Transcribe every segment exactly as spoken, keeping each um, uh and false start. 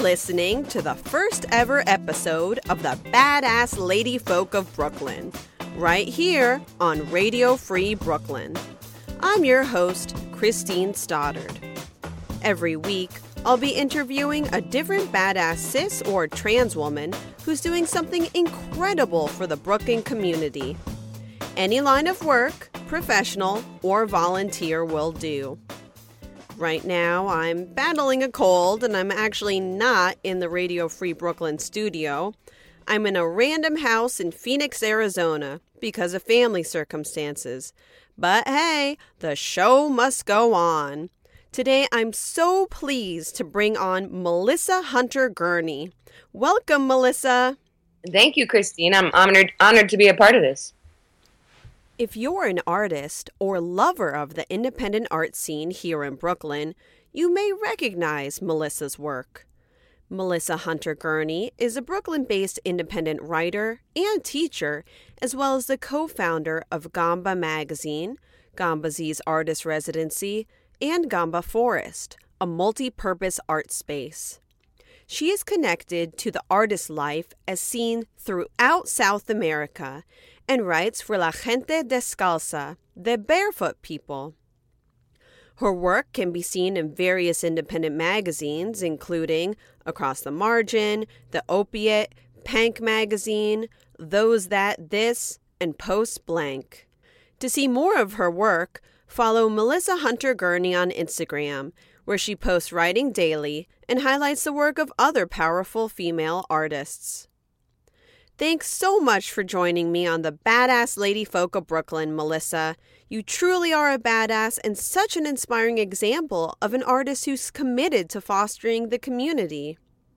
listening to the first ever episode of the Badass Lady Folk of Brooklyn, right here on Radio Free Brooklyn. I'm your host, Christine Stoddard. Every week, I'll be interviewing a different badass cis or trans woman who's doing something incredible for the Brooklyn community. Any line of work, professional, or volunteer will do. Right now, I'm battling a cold, and I'm actually not in the Radio Free Brooklyn studio. I'm in a random house in Phoenix, Arizona, because of family circumstances. But hey, the show must go on. Today, I'm so pleased to bring on Melissa Hunter Gurney. Welcome, Melissa. Thank you, Christine. I'm honored honored to be a part of this. If you're an artist or lover of the independent art scene here in Brooklyn, you may recognize Melissa's work. Melissa Hunter Gurney is a Brooklyn-based independent writer and teacher, as well as the co-founder of Gamba Magazine, Gamba Z's Artist Residency, and Gamba Forest, a multi-purpose art space. She is connected to the artist life as seen throughout South America and writes for La Gente Descalza, the barefoot people. Her work can be seen in various independent magazines, including Across the Margin, The Opiate, Pank Magazine, Those That This, and Post Blank. To see more of her work, follow Melissa Hunter Gurney on Instagram, where she posts writing daily and highlights the work of other powerful female artists. Thanks so much for joining me on the Badass Lady Folk of Brooklyn, Melissa. You truly are a badass and such an inspiring example of an artist who's committed to fostering the community.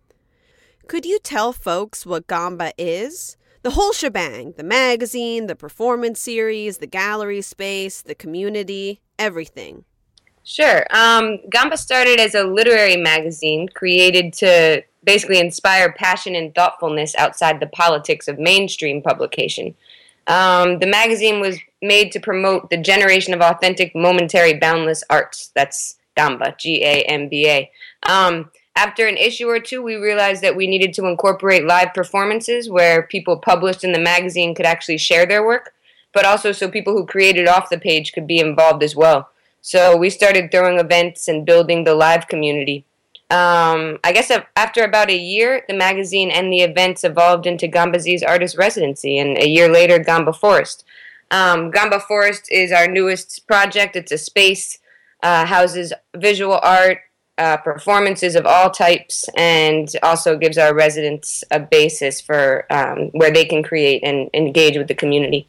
Could you tell folks what Gamba is? The whole shebang, the magazine, the performance series, the gallery space, the community, everything. Sure. Um, Gamba started as a literary magazine created to basically inspire passion and thoughtfulness outside the politics of mainstream publication. Um, the magazine was made to promote the generation of authentic, momentary, boundless arts. That's Gamba, G A M B A. Um, after an issue or two, we realized that we needed to incorporate live performances where people published in the magazine could actually share their work, but also so people who created off the page could be involved as well. So we started throwing events and building the live community. Um, I guess after about a year, the magazine and the events evolved into Gamba Z's Artist Residency, and a year later, Gamba Forest. Um, Gamba Forest is our newest project. It's a space, uh, houses visual art, uh, performances of all types, and also gives our residents a basis for um, where they can create and engage with the community.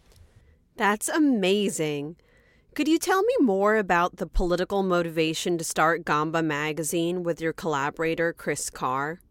That's amazing. Could you tell me more about the political motivation to start Gamba Magazine with your collaborator, Chris Carr?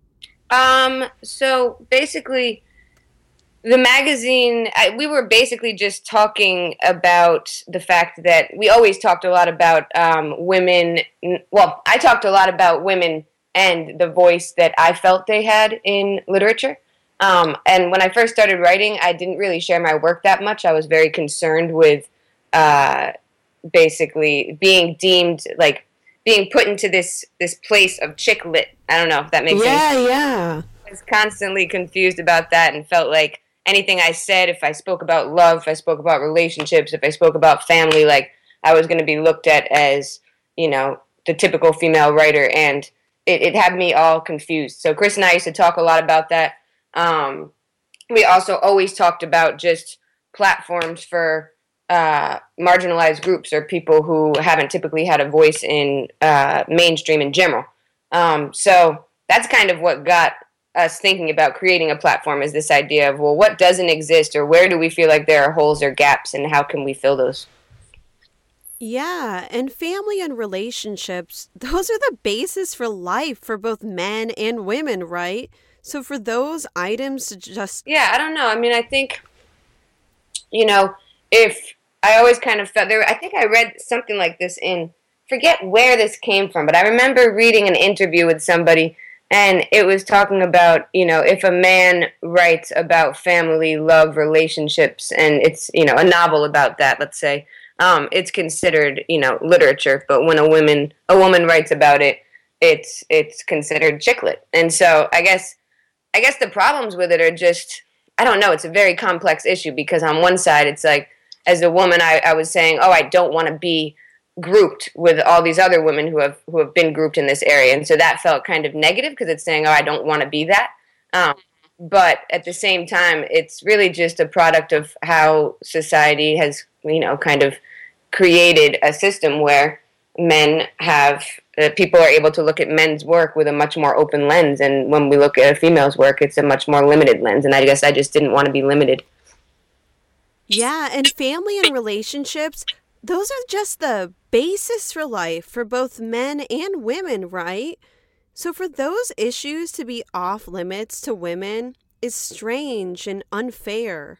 Um, so basically, the magazine, I, we were basically just talking about the fact that we always talked a lot about um, women. Well, I talked a lot about women and the voice that I felt they had in literature. Um, and when I first started writing, I didn't really share my work that much. I was very concerned with Uh, basically being deemed, like, being put into this, this place of chick lit. I don't know if that makes yeah, sense. Yeah, yeah. I was constantly confused about that and felt like anything I said, if I spoke about love, if I spoke about relationships, if I spoke about family, like, I was going to be looked at as, you know, the typical female writer, and it, it had me all confused. So Chris and I used to talk a lot about that. Um, we also always talked about just platforms for uh, marginalized groups or people who haven't typically had a voice in uh, mainstream in general. Um, so that's kind of what got us thinking about creating a platform, is this idea of, well, what doesn't exist, or where do we feel like there are holes or gaps, and how can we fill those? Yeah, and family and relationships, those are the basis for life for both men and women, right? So for those items to just... Yeah, I don't know. I mean, I think, you know, if I always kind of felt there, I think I read something like this in, forget where this came from, but I remember reading an interview with somebody, and it was talking about, you know, if a man writes about family, love, relationships, and it's, you know, a novel about that, let's say, um, it's considered, you know, literature. But when a woman, a woman writes about it, it's it's considered chicklet. And so I guess I guess the problems with it are just, I don't know, it's a very complex issue because on one side it's like, as a woman, I, I was saying, oh, I don't want to be grouped with all these other women who have who have been grouped in this area. And so that felt kind of negative because it's saying, oh, I don't want to be that. Um, but at the same time, it's really just a product of how society has, you know, kind of created a system where men have, uh, people are able to look at men's work with a much more open lens. And when we look at a female's work, it's a much more limited lens. And I guess I just didn't want to be limited. Yeah, and family and relationships, those are just the basis for life for both men and women, right? So for those issues to be off limits to women is strange and unfair.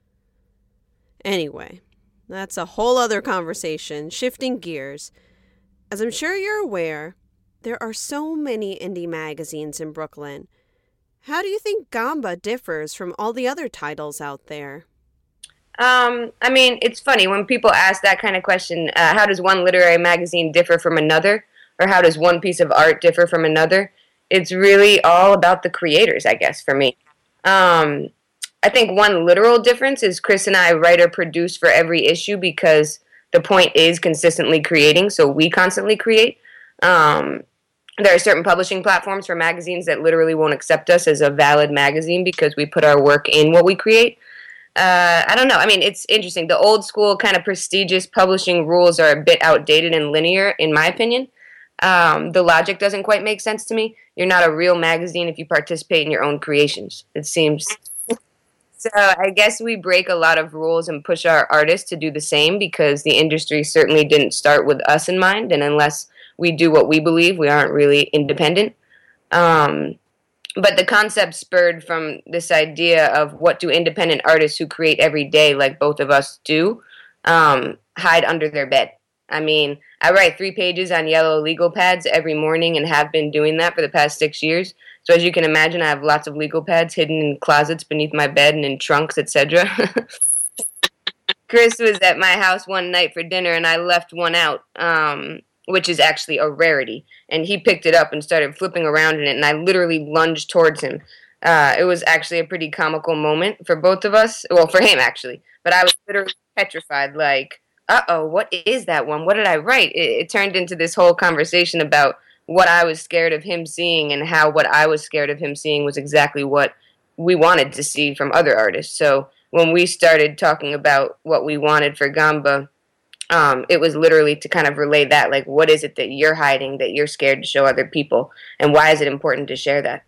Anyway, that's a whole other conversation, shifting gears. As I'm sure you're aware, there are so many indie magazines in Brooklyn. How do you think Gamba differs from all the other titles out there? Um, I mean, it's funny when people ask that kind of question, uh, how does one literary magazine differ from another? Or how does one piece of art differ from another? It's really all about the creators, I guess, for me. Um, I think one literal difference is Chris and I write or produce for every issue because the point is consistently creating, so we constantly create. Um, there are certain publishing platforms for magazines that literally won't accept us as a valid magazine because we put our work in what we create. Uh, I don't know. I mean, it's interesting. The old school kind of prestigious publishing rules are a bit outdated and linear, in my opinion. Um, the logic doesn't quite make sense to me. You're not a real magazine if you participate in your own creations, it seems. So I guess we break a lot of rules and push our artists to do the same because the industry certainly didn't start with us in mind. And unless we do what we believe, we aren't really independent. Um, but the concept spurred from this idea of what do independent artists who create every day, like both of us do, um, hide under their bed. I mean, I write three pages on yellow legal pads every morning and have been doing that for the past six years. So as you can imagine, I have lots of legal pads hidden in closets beneath my bed and in trunks, et cetera. Chris was at my house one night for dinner, and I left one out, um, which is actually a rarity. And he picked it up and started flipping around in it, and I literally lunged towards him. Uh, it was actually a pretty comical moment for both of us. Well, for him, actually. But I was literally petrified, like, uh-oh, what is that one? What did I write? It, it turned into this whole conversation about what I was scared of him seeing and how what I was scared of him seeing was exactly what we wanted to see from other artists. So when we started talking about what we wanted for Gamba, um, it was literally to kind of relay that, like, what is it that you're hiding, that you're scared to show other people, and why is it important to share that?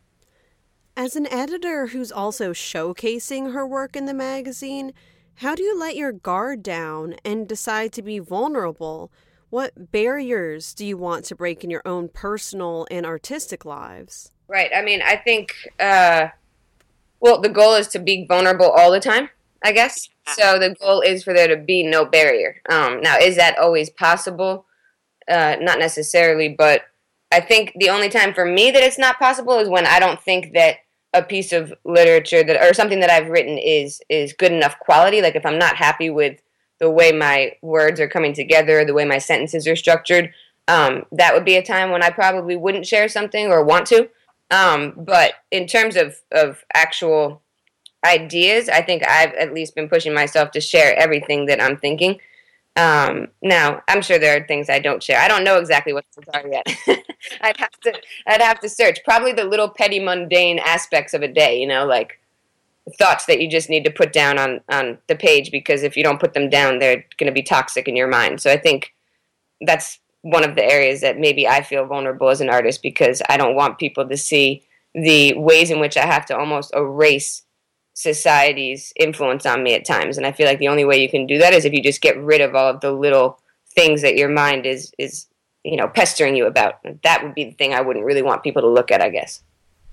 As an editor who's also showcasing her work in the magazine, how do you let your guard down and decide to be vulnerable? What barriers do you want to break in your own personal and artistic lives? Right. I mean, I think, uh, well, the goal is to be vulnerable all the time, I guess. So the goal is for there to be no barrier. Um, now, is that always possible? Uh, not necessarily, but I think the only time for me that it's not possible is when I don't think that a piece of literature that or something that I've written is is good enough quality. Like if I'm not happy with the way my words are coming together, the way my sentences are structured, um, that would be a time when I probably wouldn't share something or want to. Um, but in terms of, of actual ideas, I think I've at least been pushing myself to share everything that I'm thinking. Um, now, I'm sure there are things I don't share. I don't know exactly what those are yet. I'd have to I'd have to search. Probably the little petty mundane aspects of a day, you know, like thoughts that you just need to put down on, on the page because if you don't put them down, they're going to be toxic in your mind. So I think that's one of the areas that maybe I feel vulnerable as an artist because I don't want people to see the ways in which I have to almost erase society's influence on me at times. And I feel like the only way you can do that is if you just get rid of all of the little things that your mind is, is you know, pestering you about. That would be the thing I wouldn't really want people to look at, I guess.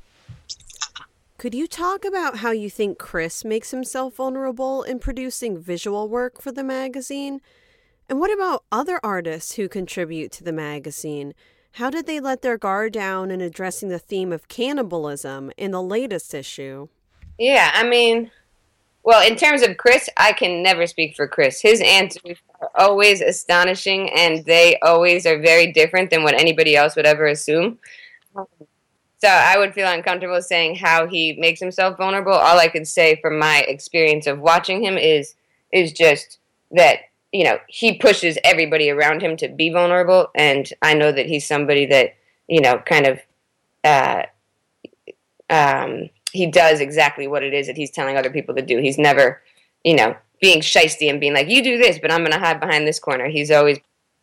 Could you talk about how you think Chris makes himself vulnerable in producing visual work for the magazine? And what about other artists who contribute to the magazine? How did they let their guard down in addressing the theme of cannibalism in the latest issue? Yeah, I mean, well, in terms of Chris, I can never speak for Chris. His answers are always astonishing, and they always are very different than what anybody else would ever assume. So I would feel uncomfortable saying how he makes himself vulnerable. All I could say from my experience of watching him is is just that, you know, he pushes everybody around him to be vulnerable, and I know that he's somebody that, you know, kind of uh, um, he does exactly what it is that he's telling other people to do. He's never, you know, being shisty and being like, you do this, but I'm going to hide behind this corner. He's always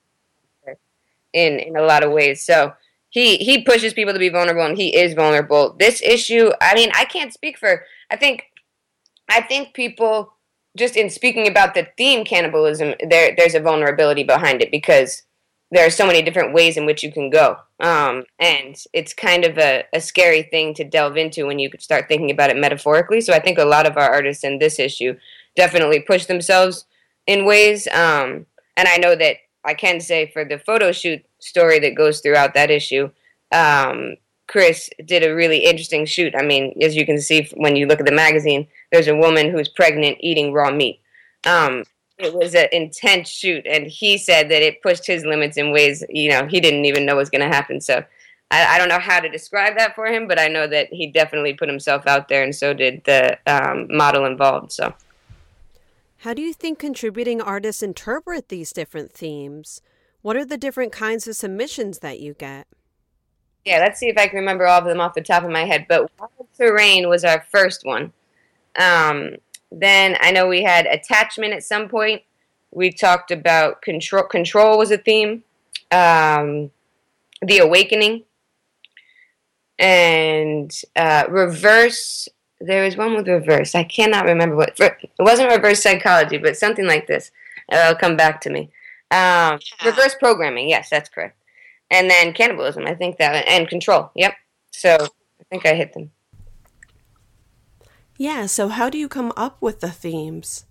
in in a lot of ways. So he he pushes people to be vulnerable, and he is vulnerable. This issue, I mean, I can't speak for. I think I think people, just in speaking about the theme cannibalism, there there's a vulnerability behind it because there are so many different ways in which you can go, um, and it's kind of a, a scary thing to delve into when you could start thinking about it metaphorically. So I think a lot of our artists in this issue definitely push themselves in ways, um, and I know that I can say for the photo shoot story that goes throughout that issue, um, Chris did a really interesting shoot. I mean, as you can see when you look at the magazine, there's a woman who's pregnant eating raw meat. Um, it was an intense shoot, and he said that it pushed his limits in ways, you know, he didn't even know was going to happen. So I, I don't know how to describe that for him, but I know that he definitely put himself out there, and so did the um, model involved. So, how do you think contributing artists interpret these different themes? What are the different kinds of submissions that you get? Yeah, let's see if I can remember all of them off the top of my head. But Wild Terrain was our first one. Um, then I know we had attachment at some point. We talked about control. Control was a theme. Um, the Awakening. And uh, reverse. There was one with reverse. I cannot remember what. It wasn't reverse psychology, but something like this. It'll come back to me. Um, reverse programming. Yes, that's correct. And then cannibalism, I think that, and control. Yep. So I think I hit them. Yeah, so how do you come up with the themes?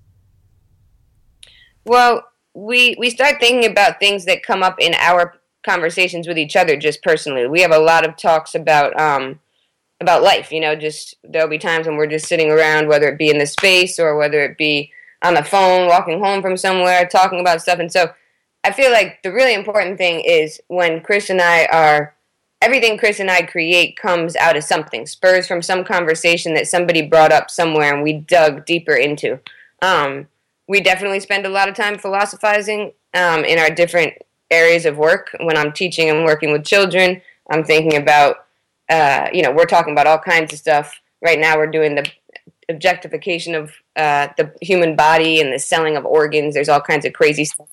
Well, we we start thinking about things that come up in our conversations with each other just personally. We have a lot of talks about um about life, you know, just there'll be times when we're just sitting around, whether it be in the space or whether it be on the phone, walking home from somewhere, talking about stuff. And so I feel like the really important thing is when Chris and I are, everything Chris and I create comes out of something, spurs from some conversation that somebody brought up somewhere and we dug deeper into. Um, we definitely spend a lot of time philosophizing um, in our different areas of work. When I'm teaching and working with children, I'm thinking about, uh, you know, we're talking about all kinds of stuff. Right now we're doing the objectification of uh, the human body and the selling of organs. There's all kinds of crazy stuff.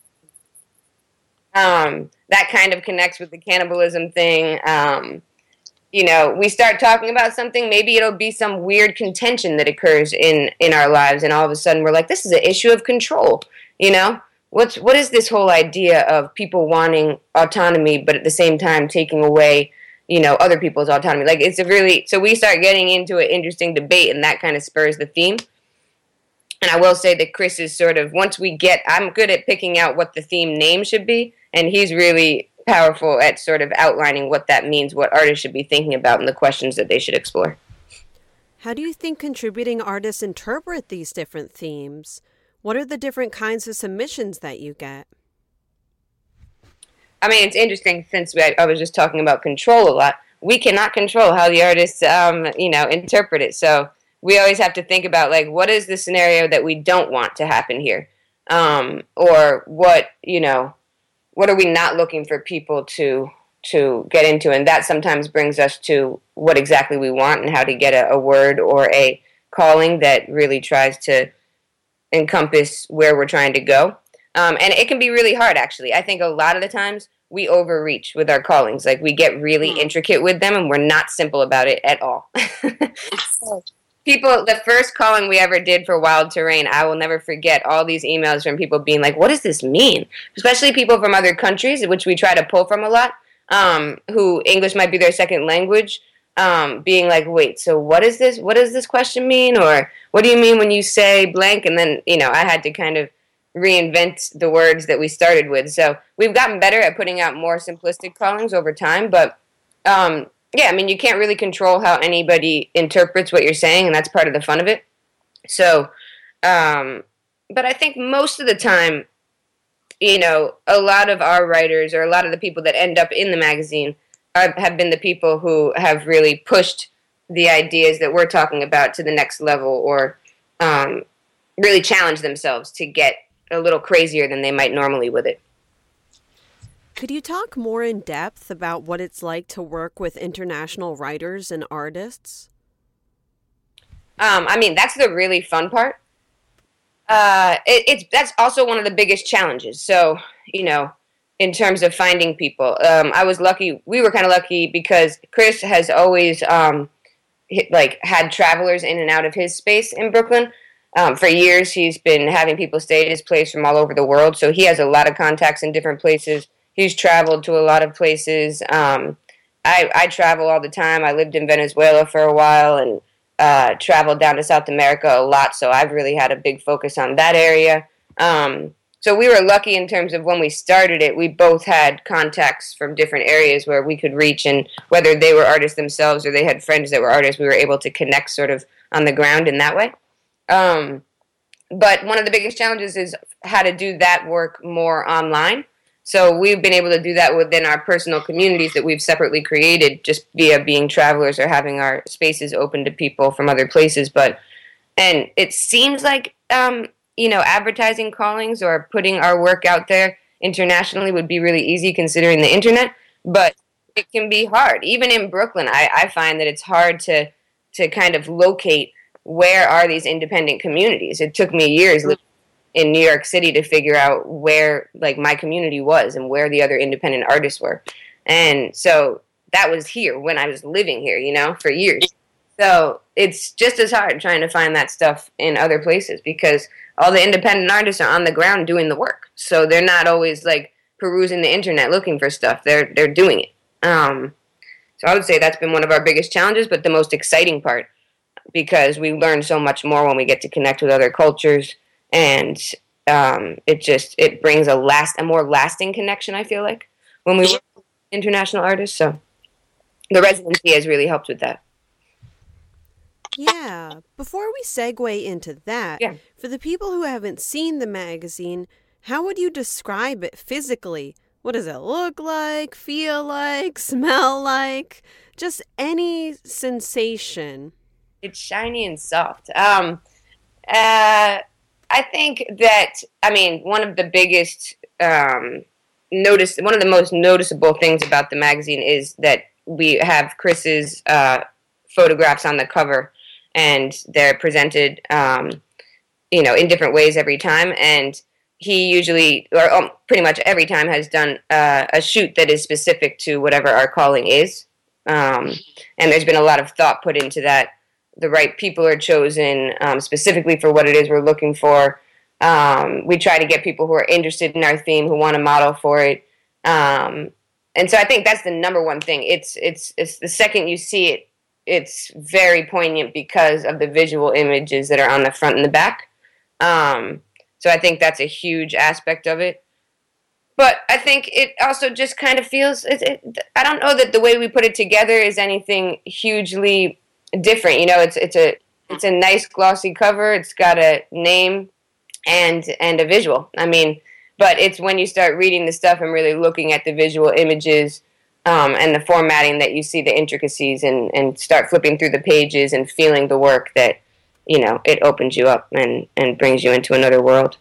Um, that kind of connects with the cannibalism thing. Um, you know, we start talking about something, maybe it'll be some weird contention that occurs in, in our lives, and all of a sudden we're like, this is an issue of control, you know? What's, what is this whole idea of people wanting autonomy, but at the same time taking away, you know, other people's autonomy? Like, it's a really, so we start getting into an interesting debate, and that kind of spurs the theme. And I will say that Chris is sort of, once we get, I'm good at picking out what the theme name should be, and he's really powerful at sort of outlining what that means, what artists should be thinking about, and the questions that they should explore. How do you think contributing artists interpret these different themes? What are the different kinds of submissions that you get? I mean, it's interesting since we, I was just talking about control a lot. We cannot control how the artists, um, you know, interpret it. So we always have to think about, like, what is the scenario that we don't want to happen here? Um, or what, you know, what are we not looking for people to to get into? And that sometimes brings us to what exactly we want and how to get a, a word or a calling that really tries to encompass where we're trying to go. Um, and it can be really hard, actually. I think a lot of the times we overreach with our callings. Like, we get really intricate with them, and we're not simple about it at all. People, the first calling we ever did for Wild Terrain, I will never forget all these emails from people being like, what does this mean? Especially people from other countries, which we try to pull from a lot, um, who English might be their second language, um, being like, wait, so what is this? What does this question mean? Or what do you mean when you say blank? And then, you know, I had to kind of reinvent the words that we started with. So we've gotten better at putting out more simplistic callings over time, but um, yeah, I mean, you can't really control how anybody interprets what you're saying, and that's part of the fun of it. So, um, but I think most of the time, you know, a lot of our writers or a lot of the people that end up in the magazine are, have been the people who have really pushed the ideas that we're talking about to the next level, or um, really challenge themselves to get a little crazier than they might normally with it. Could you talk more in depth about what it's like to work with international writers and artists? Um, I mean, that's the really fun part. Uh, it, it's that's also one of the biggest challenges. So, you know, in terms of finding people, um, I was lucky. We were kind of lucky because Chris has always um, hit, like had travelers in and out of his space in Brooklyn. Um, for years, he's been having people stay at his place from all over the world. So he has a lot of contacts in different places. He's traveled to a lot of places. Um, I, I travel all the time. I lived in Venezuela for a while and uh, traveled down to South America a lot. So I've really had a big focus on that area. Um, so we were lucky in terms of when we started it, we both had contacts from different areas where we could reach, and whether they were artists themselves or they had friends that were artists, we were able to connect sort of on the ground in that way. Um, but one of the biggest challenges is how to do that work more online. So we've been able to do that within our personal communities that we've separately created, just via being travelers or having our spaces open to people from other places. But and it seems like um, you know, advertising callings or putting our work out there internationally would be really easy considering the internet, but it can be hard. Even in Brooklyn, I, I find that it's hard to to kind of locate where are these independent communities. It took me years living in New York City to figure out where like my community was and where the other independent artists were. And so that was here when I was living here, you know, for years. So it's just as hard trying to find that stuff in other places because all the independent artists are on the ground doing the work. So they're not always like perusing the internet looking for stuff. They're they're doing it. Um, so I would say that's been one of our biggest challenges, but the most exciting part, because we learn so much more when we get to connect with other cultures, and um, it just it brings a last a more lasting connection, I feel like, when we work with international artists. So the residency has really helped with that. Yeah. Before we segue into that, yeah. for the people who haven't seen the magazine, how would you describe it physically? What does it look like, feel like, smell like? Just any sensation. It's shiny and soft. Um, uh, I think that, I mean, one of the biggest um, notice, one of the most noticeable things about the magazine is that we have Chris's uh, photographs on the cover, and they're presented, um, you know, in different ways every time. And he usually, or um, pretty much every time, has done uh, a shoot that is specific to whatever our calling is. Um, and there's been a lot of thought put into that. The right people are chosen um, specifically for what it is we're looking for. Um, we try to get people who are interested in our theme, who want to model for it. Um, and so I think that's the number one thing. It's it's it's the second you see it, it's very poignant because of the visual images that are on the front and the back. Um, so I think that's a huge aspect of it. But I think it also just kind of feels, it, it, I don't know that the way we put it together is anything hugely different. You know, it's it's a it's a nice glossy cover. It's got a name and and a visual. I mean, but it's when you start reading the stuff and really looking at the visual images um, and the formatting that you see the intricacies, and, and start flipping through the pages and feeling the work that, you know, it opens you up and, and brings you into another world.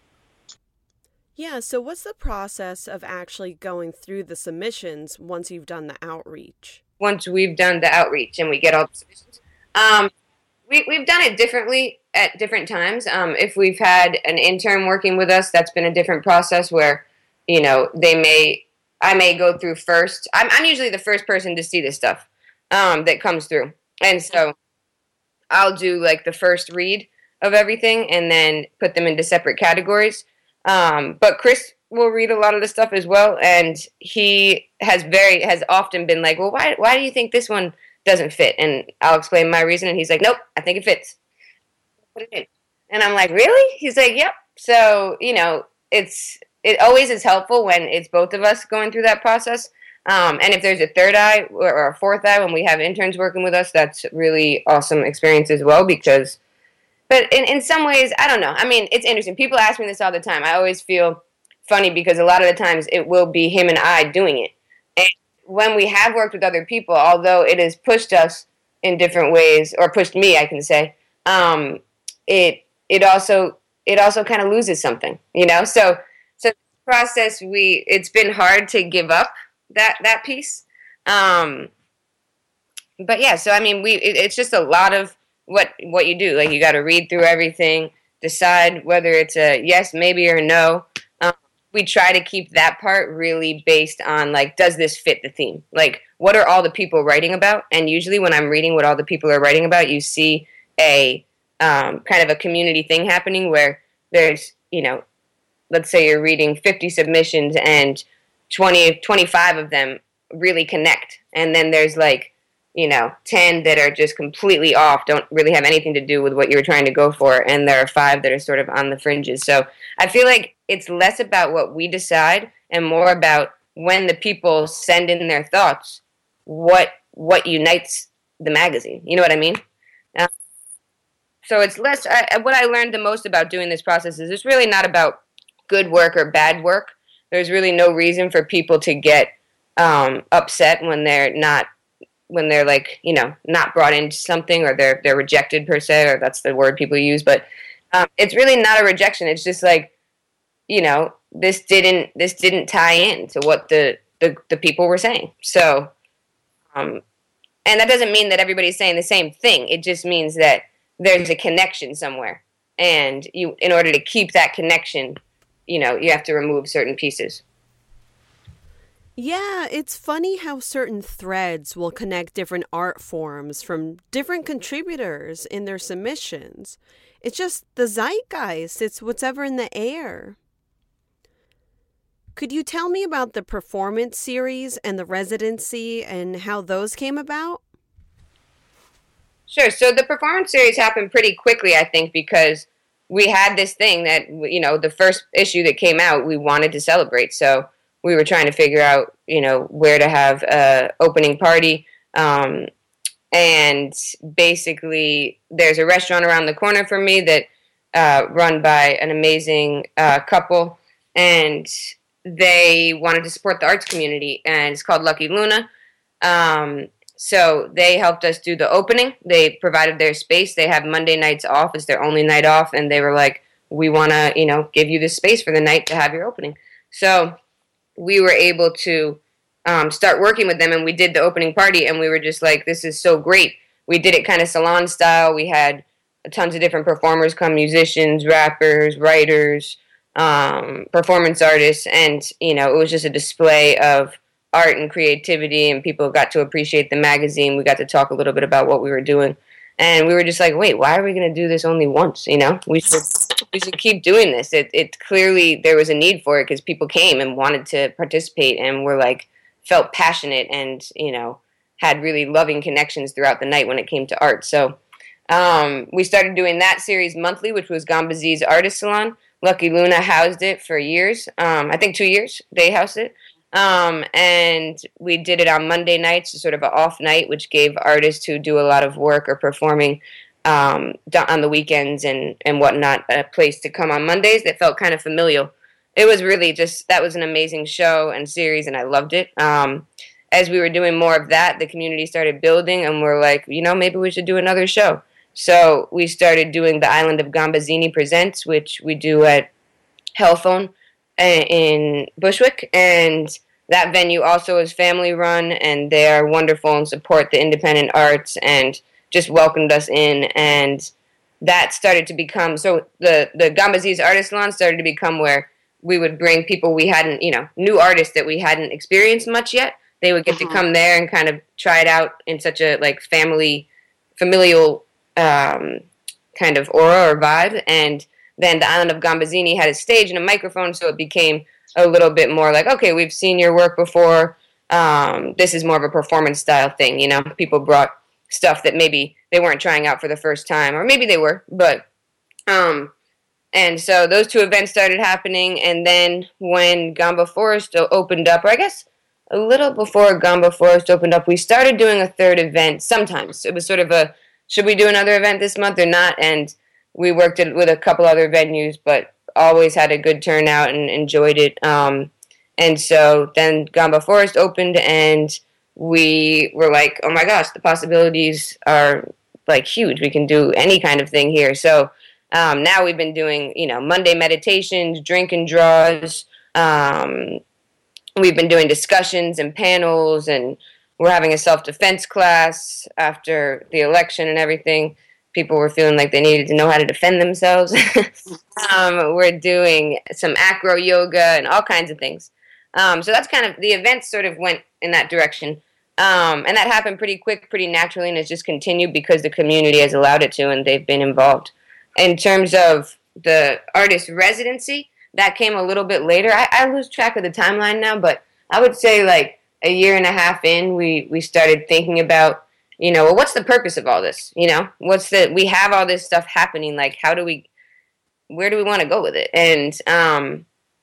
Yeah, so what's the process of actually going through the submissions once you've done the outreach? Once we've done the outreach and we get all the submissions, um, we, we've done it differently at different times. Um, if we've had an intern working with us, that's been a different process where, you know, they may, I may go through first. I'm, I'm usually the first person to see this stuff um, that comes through. And so I'll do like the first read of everything and then put them into separate categories. Um, but Chris will read a lot of the stuff as well, and he has very has often been like, well, why why do you think this one doesn't fit? And I'll explain my reason, and he's like, nope, I think it fits. Put it in. And I'm like, really? He's like, yep. So, you know, it's it always is helpful when it's both of us going through that process. Um, and if there's a third eye or, or a fourth eye when we have interns working with us, that's really awesome experience as well, because But in, in some ways, I don't know. I mean, it's interesting. People ask me this all the time. I always feel funny because a lot of the times it will be him and I doing it. And when we have worked with other people, although it has pushed us in different ways, or pushed me, I can say, um, it it also it also kind of loses something, you know. So so process we it's been hard to give up that that piece. Um, but yeah, so I mean, we it, it's just a lot of what what you do. Like you got to read through everything, decide whether it's a yes, maybe, or no. Um, we try to keep that part really based on like, does this fit the theme? Like, what are all the people writing about? And usually, when I'm reading what all the people are writing about, you see a um, kind of a community thing happening where there's, you know, let's say you're reading fifty submissions and twenty, twenty-five of them really connect, and then there's like, you know, ten that are just completely off, don't really have anything to do with what you were trying to go for, and there are five that are sort of on the fringes. So I feel like it's less about what we decide and more about when the people send in their thoughts, what what unites the magazine. You know what I mean? Um, so it's less, I, what I learned the most about doing this process is it's really not about good work or bad work. There's really no reason for people to get um, upset when they're not when they're like, you know, not brought into something, or they're they're rejected per se, or that's the word people use. But um, it's really not a rejection. It's just like, you know, this didn't this didn't tie in to what the the, the people were saying. So, um, and that doesn't mean that everybody's saying the same thing. It just means that there's a connection somewhere, and you, in order to keep that connection, you know, you have to remove certain pieces. Yeah, it's funny how certain threads will connect different art forms from different contributors in their submissions. It's just the zeitgeist. It's whatever in the air. Could you tell me about the performance series and the residency and how those came about? Sure. So the performance series happened pretty quickly, I think, because we had this thing that, you know, the first issue that came out, we wanted to celebrate. So we were trying to figure out, you know, where to have a opening party. Um, and basically, there's a restaurant around the corner from me that uh, run by an amazing uh, couple, and they wanted to support the arts community, and it's called Lucky Luna. Um, so they helped us do the opening. They provided their space. They have Monday nights off. It's their only night off, and they were like, we want to, you know, give you this space for the night to have your opening. So we were able to um, start working with them, and we did the opening party, and we were just like, this is so great. We did it kind of salon style. We had tons of different performers come, musicians, rappers, writers, um, performance artists, and, you know, it was just a display of art and creativity, and people got to appreciate the magazine. We got to talk a little bit about what we were doing, and we were just like, wait, why are we going to do this only once? You know, we should we should keep doing this. It it clearly there was a need for it because people came and wanted to participate, and were like, felt passionate, and, you know, had really loving connections throughout the night when it came to art. So um, we started doing that series monthly, which was Gambazee's Artist Salon. Lucky Luna housed it for years. Um, I think two years they housed it. Um, and we did it on Monday nights, sort of an off night, which gave artists who do a lot of work or performing um, on the weekends and, and whatnot a place to come on Mondays that felt kind of familial. It was really just, that was an amazing show and series, and I loved it. Um, as we were doing more of that, the community started building, and we're like, you know, maybe we should do another show. So we started doing the Island of Gambazeeni Presents, which we do at Hellphone in Bushwick, and that venue also is family run, and they are wonderful and support the independent arts and just welcomed us in. And that started to become, so the the Gambazee's Artist Salon started to become where we would bring people we hadn't, you know, new artists that we hadn't experienced much yet. They would get uh-huh. to come there and kind of try it out in such a like family familial um, kind of aura or vibe. And then the Island of Gambazeeni had a stage and a microphone, so it became a little bit more like, okay, we've seen your work before. Um, this is more of a performance style thing, you know. People brought stuff that maybe they weren't trying out for the first time, or maybe they were, but um, and so those two events started happening. And then when Gamba Forest opened up, or I guess a little before Gamba Forest opened up, we started doing a third event. Sometimes it was sort of a, should we do another event this month or not? And we worked it with a couple other venues, but always had a good turnout and enjoyed it. Um, and so then Gamba Forest opened, and we were like, oh my gosh, the possibilities are like huge. We can do any kind of thing here. So um, now we've been doing, you know, Monday meditations, drink and draws. Um, we've been doing discussions and panels, and we're having a self-defense class after the election and everything. People were feeling like they needed to know how to defend themselves. um, we're doing some acro yoga and all kinds of things. Um, so that's kind of, the events sort of went in that direction. Um, and that happened pretty quick, pretty naturally, and it's just continued because the community has allowed it to, and they've been involved. In terms of the artist residency, that came a little bit later. I, I lose track of the timeline now, but I would say like a year and a half in, we, we started thinking about, you know, well, what's the purpose of all this? You know, what's the, we have all this stuff happening, like how do we, where do we want to go with it? And um,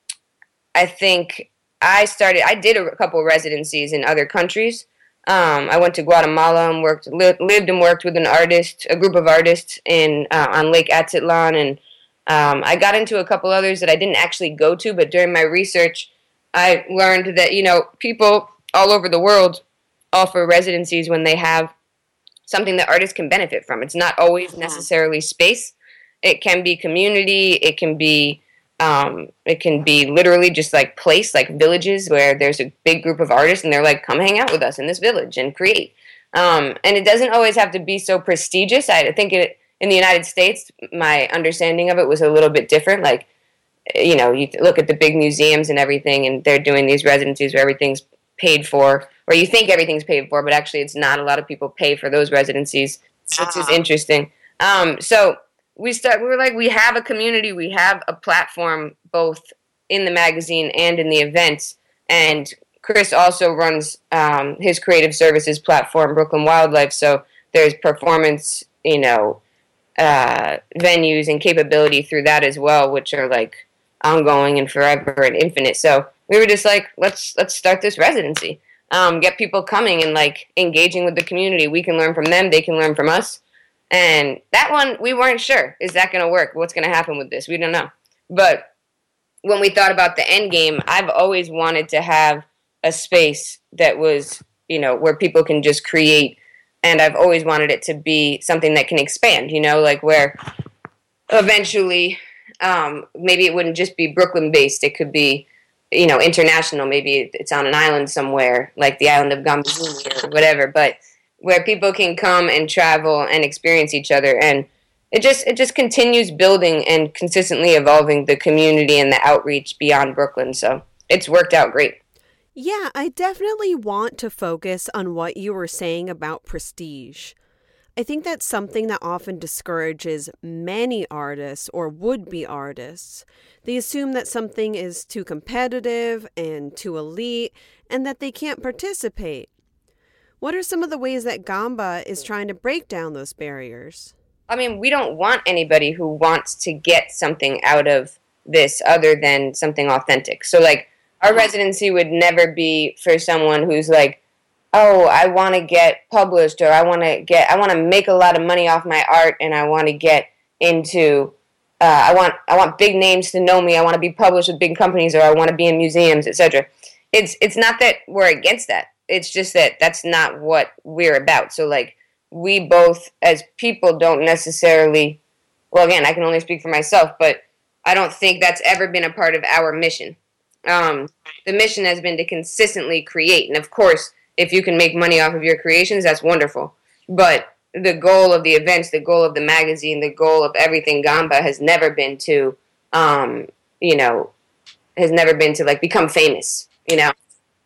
I think I started, I did a couple residencies in other countries. Um, I went to Guatemala and worked, li- lived and worked with an artist, a group of artists in uh, on Lake Atitlan, and um, I got into a couple others that I didn't actually go to, but during my research, I learned that, you know, people all over the world offer residencies when they have something that artists can benefit from. It's not always necessarily space. It can be community. It can be Um, it can be literally just like place, like villages where there's a big group of artists and they're like, come hang out with us in this village and create. Um, and it doesn't always have to be so prestigious. I think it, in the United States, my understanding of it was a little bit different. Like, you know, you look at the big museums and everything, and they're doing these residencies where everything's paid for, or you think everything's paid for, but actually it's not. A lot of people pay for those residencies, which is interesting. Um, so we start. We were like, we have a community, we have a platform, both in the magazine and in the events. And Chris also runs um, his creative services platform, Brooklyn Wildlife. So there's performance, you know, uh, venues and capability through that as well, which are like ongoing and forever and infinite. So we were just like, let's let's start this residency, um, get people coming and like engaging with the community. We can learn from them, they can learn from us. And that one, we weren't sure, is that going to work? What's going to happen with this? We don't know. But when we thought about the end game, I've always wanted to have a space that was, you know, where people can just create. And I've always wanted it to be something that can expand, you know, like where eventually um, maybe it wouldn't just be Brooklyn-based. It could be, you know, international. Maybe it's on an island somewhere, like the island of Gambazuni or whatever. But where people can come and travel and experience each other, and it just it just continues building and consistently evolving the community and the outreach beyond Brooklyn. So it's worked out great. Yeah, I definitely want to focus on what you were saying about prestige. I think that's something that often discourages many artists or would-be artists. They assume that something is too competitive and too elite and that they can't participate. What are some of the ways that Gamba is trying to break down those barriers? I mean, we don't want anybody who wants to get something out of this other than something authentic. So, like, our residency would never be for someone who's like, oh, I want to get published, or I want to get, I want to make a lot of money off my art, and I want to get into, uh, I want, I want big names to know me. I want to be published with big companies, or I want to be in museums, et cetera. It's, it's not that we're against that. It's just that that's not what we're about. So, like, we both, as people, don't necessarily, well, again, I can only speak for myself, but I don't think that's ever been a part of our mission. Um, the mission has been to consistently create. And, of course, if you can make money off of your creations, that's wonderful. But the goal of the events, the goal of the magazine, the goal of everything Gamba has never been to, um, you know, has never been to, like, become famous, you know.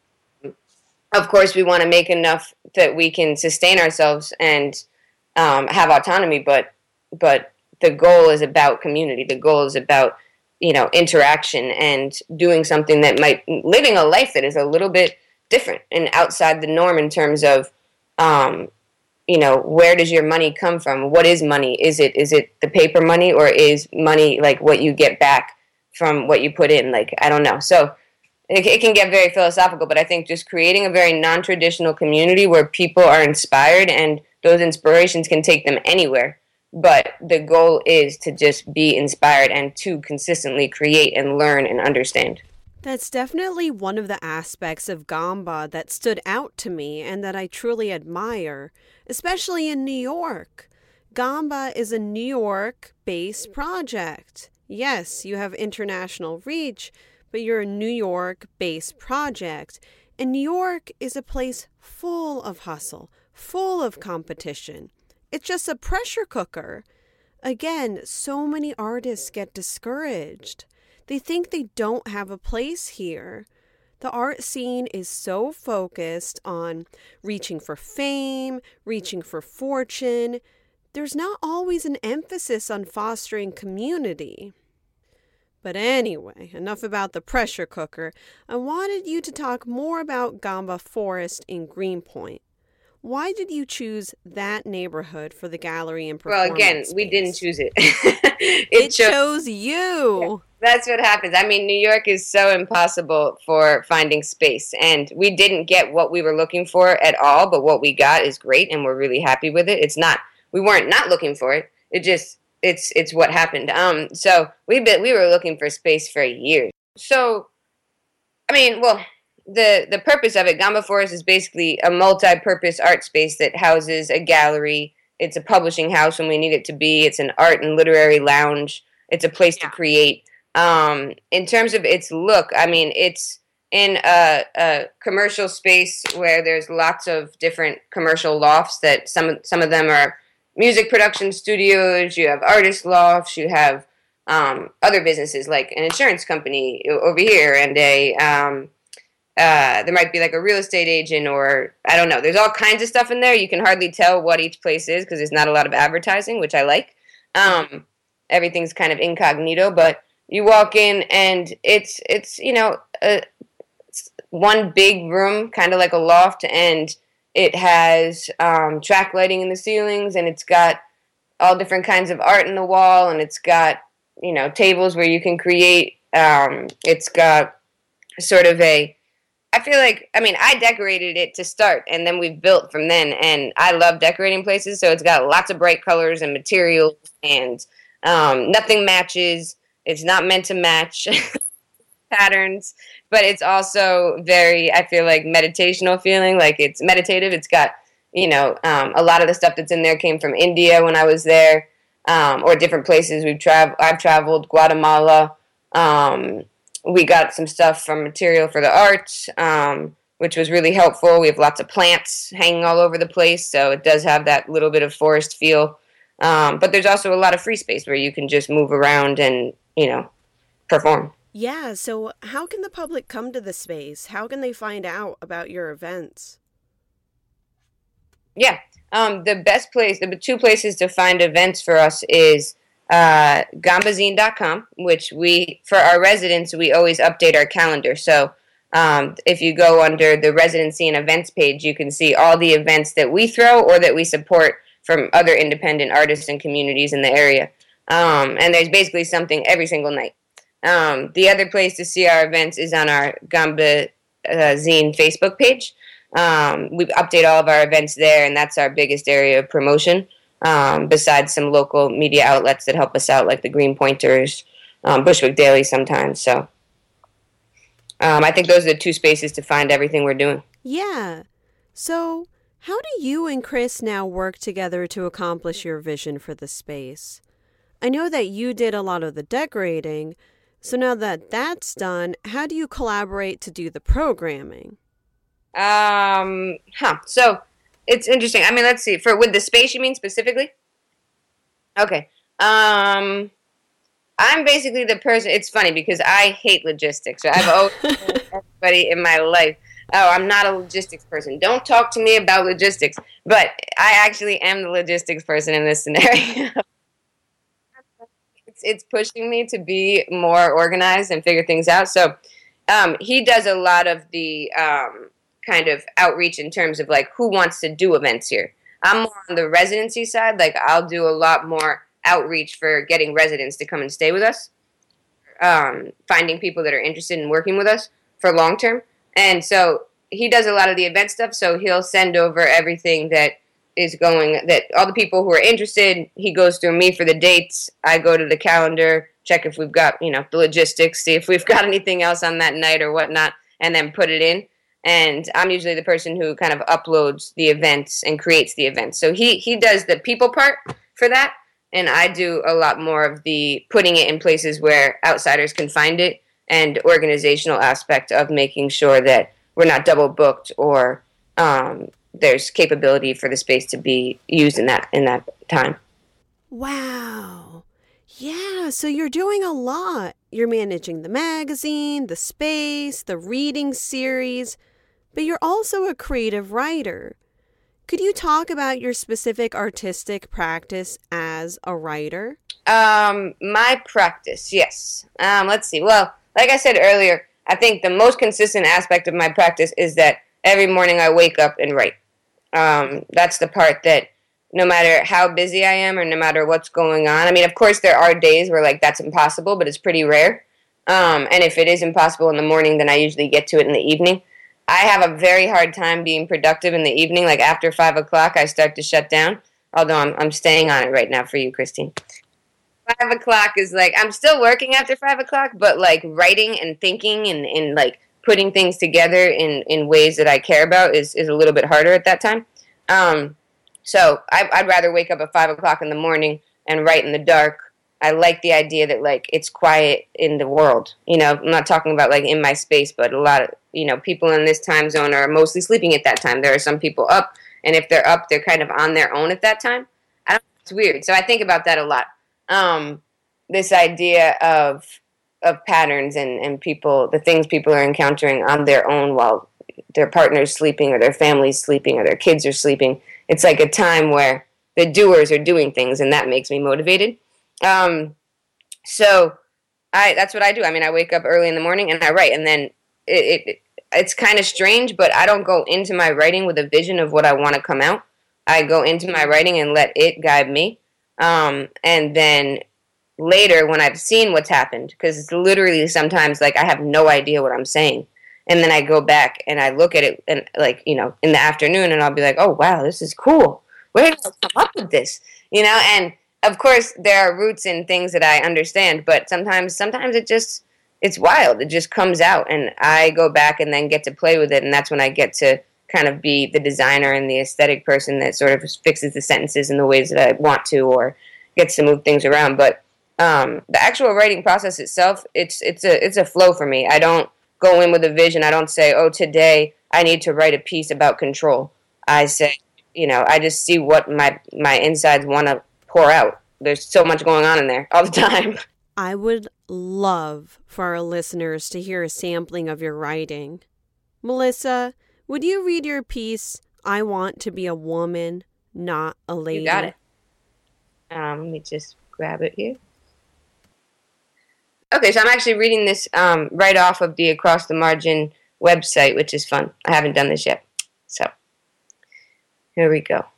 Of course, we want to make enough that we can sustain ourselves and um, have autonomy, but but the goal is about community. The goal is about, you know, interaction and doing something that might, living a life that is a little bit different and outside the norm in terms of, um, you know, where does your money come from? What is money? Is it is it the paper money, or is money like what you get back from what you put in? Like, I don't know. So It, it can get very philosophical, but I think just creating a very non-traditional community where people are inspired and those inspirations can take them anywhere but the goal is to just be inspired and to consistently create and learn and understand. That's definitely one of the aspects of Gamba that stood out to me and that I truly admire, especially in New York. Gamba is a New York-based project. Yes, you have international reach, but you're a New York-based project. And New York is a place full of hustle, full of competition. It's just a pressure cooker. Again, so many artists get discouraged. They think they don't have a place here. The art scene is so focused on reaching for fame, reaching for fortune. There's not always an emphasis on fostering community. But anyway, enough about the pressure cooker. I wanted you to talk more about Gamba Forest in Greenpoint. Why did you choose that neighborhood for the gallery and performance Well, again, space? we didn't choose it. it it cho- chose you. Yeah, that's what happens. I mean, New York is so impossible for finding space, and we didn't get what we were looking for at all, but what we got is great, and we're really happy with it. It's not, we weren't not looking for it. It just, it's it's what happened. Um, so we been, we were looking for space for years. So, I mean, well, the the purpose of it, Gamba Forest, is basically a multi-purpose art space that houses a gallery. It's a publishing house when we need it to be. It's an art and literary lounge. It's a place yeah. to create. Um, in terms of its look, I mean, it's in a, a commercial space where there's lots of different commercial lofts that some some of them are music production studios. You have artist lofts. You have um, other businesses like an insurance company over here, and a um, uh, there might be like a real estate agent, or I don't know. There's all kinds of stuff in there. You can hardly tell what each place is because there's not a lot of advertising, which I like. Um, everything's kind of incognito, but you walk in and it's it's you know a, it's one big room, kind of like a loft, and it has um, track lighting in the ceilings, and it's got all different kinds of art in the wall, and it's got you know tables where you can create. Um, it's got sort of a I feel like, I mean, I decorated it to start, and then we've built from then, and I love decorating places, so it's got lots of bright colors and materials, and um, nothing matches. It's not meant to match patterns, but it's also very, I feel like, meditational feeling, like it's meditative. It's got, you know, um, a lot of the stuff that's in there came from India when I was there, um, or different places we've traveled. I've traveled, Guatemala, um, we got some stuff from material for the arts, um, which was really helpful. We have lots of plants hanging all over the place, so it does have that little bit of forest feel. Um, but there's also a lot of free space where you can just move around and, you know, perform. Yeah, so how can the public come to the space? How can they find out about your events? Yeah, um, the best place, the two places to find events for us is Uh, gambazine dot com, which we, for our residents, we always update our calendar. So um, if you go under the residency and events page, you can see all the events that we throw or that we support from other independent artists and communities in the area. Um, and there's basically something every single night. Um, the other place to see our events is on our Gambazine Facebook page. Um, we update all of our events there, and that's our biggest area of promotion. Um, besides some local media outlets that help us out, like the Greenpointers, um, Bushwick Daily sometimes. So um, I think those are the two spaces to find everything we're doing. Yeah. So how do you and Chris now work together to accomplish your vision for the space? I know that you did a lot of the decorating. So now that that's done, how do you collaborate to do the programming? Um, huh. So it's interesting. I mean, let's see. For with the space, you mean specifically? Okay. Um, I'm basically the person. It's funny because I hate logistics. I've always told everybody in my life, oh, I'm not a logistics person. Don't talk to me about logistics. But I actually am the logistics person in this scenario. it's, it's pushing me to be more organized and figure things out. So um, he does a lot of the Um, kind of outreach in terms of like who wants to do events here. I'm more on the residency side. Like I'll do a lot more outreach for getting residents to come and stay with us, um, finding people that are interested in working with us for long term. And so he does a lot of the event stuff. So he'll send over everything that is going, that all the people who are interested, he goes through me for the dates. I go to the calendar, check if we've got, you know, the logistics, see if we've got anything else on that night or whatnot, and then put it in. And I'm usually the person who kind of uploads the events and creates the events. So he, he does the people part for that, and I do a lot more of the putting it in places where outsiders can find it and organizational aspect of making sure that we're not double booked or um, there's capability for the space to be used in that in that time. Wow. Yeah, so you're doing a lot. You're managing the magazine, the space, the reading series, but you're also a creative writer. Could you talk about your specific artistic practice as a writer? Um, my practice, yes. Um, let's see. Well, like I said earlier, I think the most consistent aspect of my practice is that every morning I wake up and write. Um, that's the part that no matter how busy I am or no matter what's going on, I mean, of course there are days where like that's impossible, but it's pretty rare. Um, and if it is impossible in the morning, then I usually get to it in the evening. I have a very hard time being productive in the evening. Like after five o'clock, I start to shut down. Although I'm I'm staying on it right now for you, Christine. Five o'clock is like, I'm still working after five o'clock, but like writing and thinking and, and like putting things together in, in ways that I care about is, is a little bit harder at that time. Um, so I, I'd rather wake up at five o'clock in the morning and write in the dark. I like the idea that like it's quiet in the world. You know, I'm not talking about like in my space, but a lot of, you know, people in this time zone are mostly sleeping at that time. There are some people up, and if they're up, they're kind of on their own at that time. I don't know, it's weird. So I think about that a lot. Um, this idea of of patterns and, and people, the things people are encountering on their own while their partner's sleeping or their family's sleeping or their kids are sleeping. It's like a time where the doers are doing things, and that makes me motivated. Um, so I that's what I do. I mean, I wake up early in the morning and I write, and then it, it it's kind of strange, but I don't go into my writing with a vision of what I want to come out. I go into my writing and let it guide me. Um, and then later when I've seen what's happened, because it's literally sometimes like I have no idea what I'm saying. And then I go back and I look at it and like, you know, in the afternoon, and I'll be like, oh, wow, this is cool. Where did I come up with this? You know, and of course there are roots in things that I understand, but sometimes, sometimes it just, it's wild. It just comes out, and I go back and then get to play with it. And that's when I get to kind of be the designer and the aesthetic person that sort of fixes the sentences in the ways that I want to, or gets to move things around. But um, the actual writing process itself, it's it's a it's a flow for me. I don't go in with a vision. I don't say, oh, today I need to write a piece about control. I say, you know, I just see what my my insides want to pour out. There's so much going on in there all the time. I would love for our listeners to hear a sampling of your writing. Melissa, would you read your piece, I Want to Be a Woman, Not a Lady? You got it. Um, let me just grab it here. Okay, so I'm actually reading this um, right off of the Across the Margin website, which is fun. I haven't done this yet. So, here we go.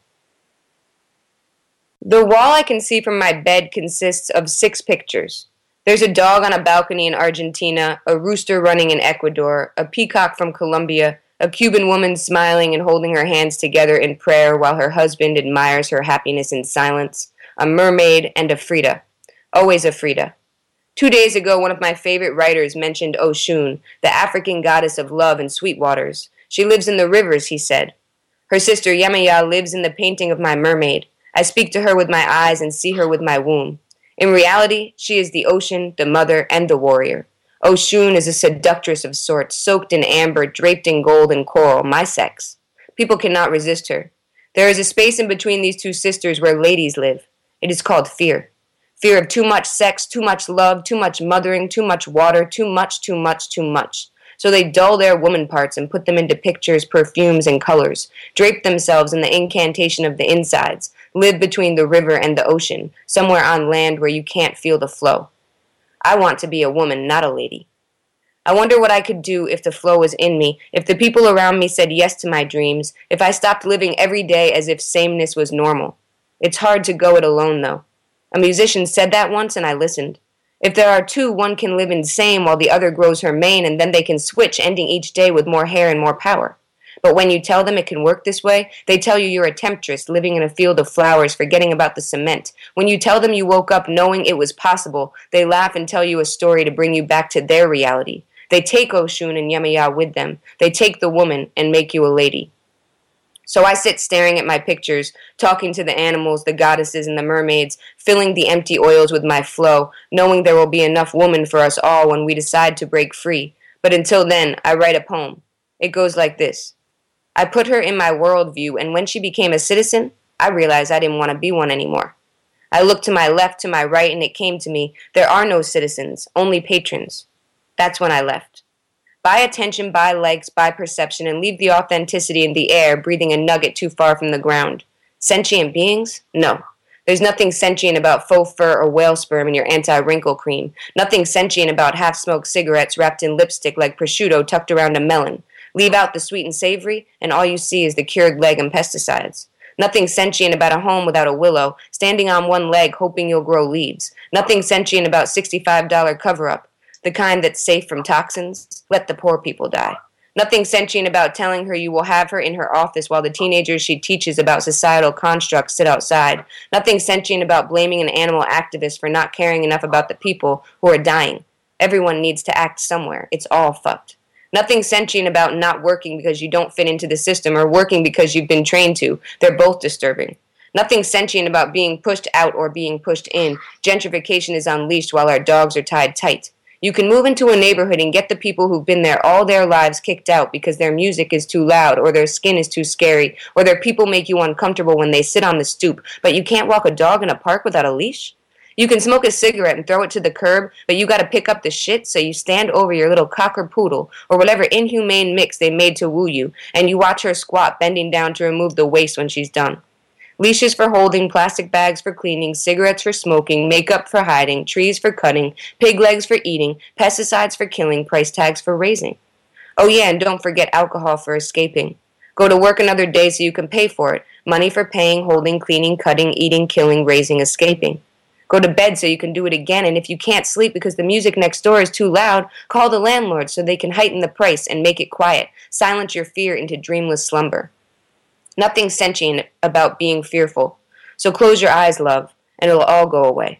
The wall I can see from my bed consists of six pictures. There's a dog on a balcony in Argentina, a rooster running in Ecuador, a peacock from Colombia, a Cuban woman smiling and holding her hands together in prayer while her husband admires her happiness in silence, a mermaid, and a Frida. Always a Frida. Two days ago, one of my favorite writers mentioned Oshun, the African goddess of love and sweet waters. She lives in the rivers, he said. Her sister Yemaya lives in the painting of my mermaid. I speak to her with my eyes and see her with my womb. In reality, she is the ocean, the mother, and the warrior. Oshun is a seductress of sorts, soaked in amber, draped in gold and coral, my sex. People cannot resist her. There is a space in between these two sisters where ladies live. It is called fear. Fear of too much sex, too much love, too much mothering, too much water, too much, too much, too much. So they dull their woman parts and put them into pictures, perfumes, and colors, drape themselves in the incantation of the insides, live between the river and the ocean, somewhere on land where you can't feel the flow. I want to be a woman, not a lady. I wonder what I could do if the flow was in me, if the people around me said yes to my dreams, if I stopped living every day as if sameness was normal. It's hard to go it alone, though. A musician said that once, and I listened. If there are two, one can live insane while the other grows her mane, and then they can switch, ending each day with more hair and more power. But when you tell them it can work this way, they tell you you're a temptress living in a field of flowers, forgetting about the cement. When you tell them you woke up knowing it was possible, they laugh and tell you a story to bring you back to their reality. They take Oshun and Yemaya with them. They take the woman and make you a lady. So I sit staring at my pictures, talking to the animals, the goddesses, and the mermaids, filling the empty oils with my flow, knowing there will be enough woman for us all when we decide to break free. But until then, I write a poem. It goes like this. I put her in my worldview, and when she became a citizen, I realized I didn't want to be one anymore. I looked to my left, to my right, and it came to me, there are no citizens, only patrons. That's when I left. Buy attention, buy likes, buy perception, and leave the authenticity in the air, breathing a nugget too far from the ground. Sentient beings? No. There's nothing sentient about faux fur or whale sperm in your anti-wrinkle cream. Nothing sentient about half-smoked cigarettes wrapped in lipstick like prosciutto tucked around a melon. Leave out the sweet and savory, and all you see is the cured leg and pesticides. Nothing sentient about a home without a willow, standing on one leg hoping you'll grow leaves. Nothing sentient about sixty-five dollars cover-up, the kind that's safe from toxins. Let the poor people die. Nothing sentient about telling her you will have her in her office while the teenagers she teaches about societal constructs sit outside. Nothing sentient about blaming an animal activist for not caring enough about the people who are dying. Everyone needs to act somewhere. It's all fucked. Nothing sentient about not working because you don't fit into the system or working because you've been trained to. They're both disturbing. Nothing sentient about being pushed out or being pushed in. Gentrification is unleashed while our dogs are tied tight. You can move into a neighborhood and get the people who've been there all their lives kicked out because their music is too loud or their skin is too scary or their people make you uncomfortable when they sit on the stoop, but you can't walk a dog in a park without a leash? You can smoke a cigarette and throw it to the curb, but you gotta pick up the shit, so you stand over your little cocker poodle or whatever inhumane mix they made to woo you, and you watch her squat bending down to remove the waste when she's done. Leashes for holding, plastic bags for cleaning, cigarettes for smoking, makeup for hiding, trees for cutting, pig legs for eating, pesticides for killing, price tags for raising. Oh yeah, and don't forget alcohol for escaping. Go to work another day so you can pay for it. Money for paying, holding, cleaning, cutting, eating, killing, raising, escaping. Go to bed so you can do it again, and if you can't sleep because the music next door is too loud, call the landlord so they can heighten the price and make it quiet. Silence your fear into dreamless slumber. Nothing sentient about being fearful. So close your eyes, love, and it'll all go away.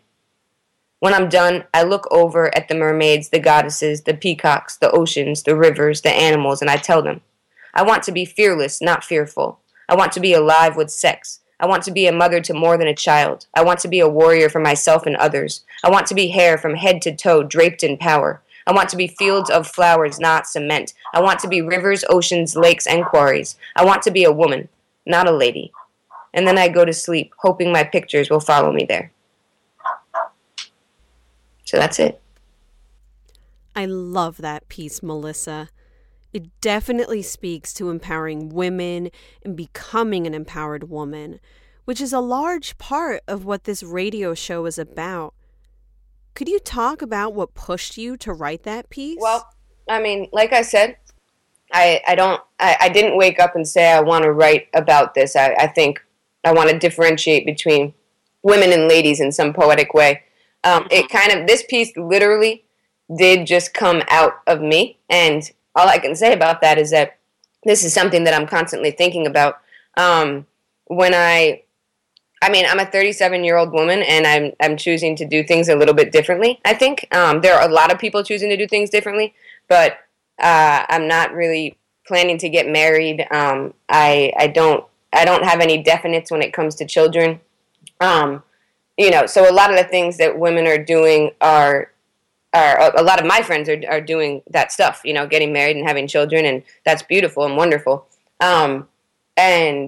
When I'm done, I look over at the mermaids, the goddesses, the peacocks, the oceans, the rivers, the animals, and I tell them, I want to be fearless, not fearful. I want to be alive with sex. I want to be a mother to more than a child. I want to be a warrior for myself and others. I want to be hair from head to toe draped in power. I want to be fields of flowers, not cement. I want to be rivers, oceans, lakes, and quarries. I want to be a woman, not a lady. And then I go to sleep, hoping my pictures will follow me there. So that's it. I love that piece, Melissa. It definitely speaks to empowering women and becoming an empowered woman, which is a large part of what this radio show is about. Could you talk about what pushed you to write that piece? Well, I mean, like I said, I, I don't, I, I didn't wake up and say I want to write about this. I, I think I want to differentiate between women and ladies in some poetic way. Um, it kind of, this piece literally did just come out of me, and all I can say about that is that this is something that I'm constantly thinking about. Um, when I, I mean, I'm a thirty-seven-year-old woman, and I'm I'm choosing to do things a little bit differently. I think um, there are a lot of people choosing to do things differently, but uh, I'm not really planning to get married. Um, I I don't I don't have any definites when it comes to children. Um, you know, so a lot of the things that women are doing are. Are, a lot of my friends are are doing that stuff, you know, getting married and having children, and that's beautiful and wonderful. Um, and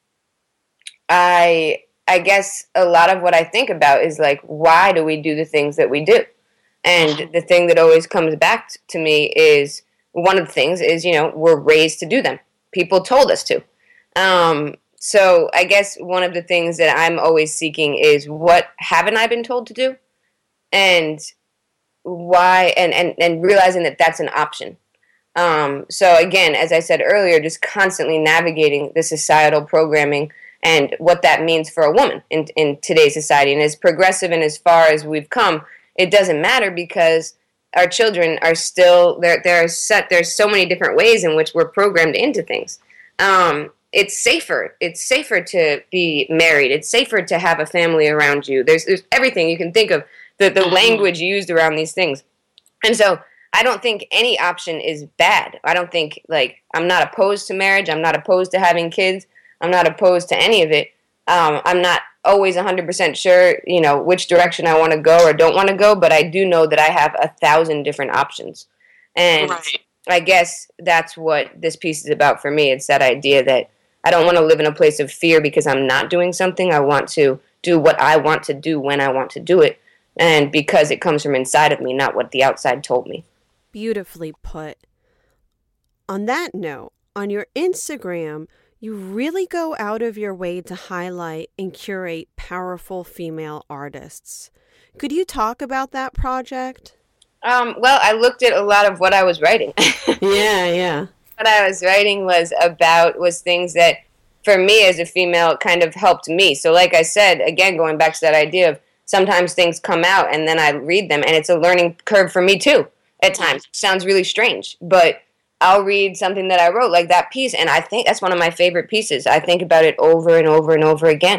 I I guess a lot of what I think about is like, why do we do the things that we do? And the thing that always comes back to me is, one of the things is, you know, we're raised to do them. People told us to. Um, so I guess one of the things that I'm always seeking is, what haven't I been told to do? And why, and, and, and realizing that that's an option. Um, so again, as I said earlier, just constantly navigating the societal programming and what that means for a woman in, in today's society. And as progressive and as far as we've come, it doesn't matter, because our children are still, there, there are set, there's so many different ways in which we're programmed into things. um, it's safer. It's safer to be married. It's safer to have a family around you. There's, there's everything you can think of, the, the language used around these things. And so I don't think any option is bad. I don't think, like, I'm not opposed to marriage. I'm not opposed to having kids. I'm not opposed to any of it. Um, I'm not always one hundred percent sure, you know, which direction I want to go or don't want to go, but I do know that I have a thousand different options. And right. I guess that's what this piece is about for me. It's that idea that I don't want to live in a place of fear because I'm not doing something. I want to do what I want to do when I want to do it, and because it comes from inside of me, not what the outside told me. Beautifully put. On that note, on your Instagram, you really go out of your way to highlight and curate powerful female artists. Could you talk about that project? Um, well, I looked at a lot of what I was writing. yeah, yeah. What I was writing was about, was things that, for me as a female, kind of helped me. So like I said, again, going back to that idea of sometimes things come out and then I read them, and it's a learning curve for me too at times. It sounds really strange, but I'll read something that I wrote, like that piece, and I think that's one of my favorite pieces. I think about it over and over and over again.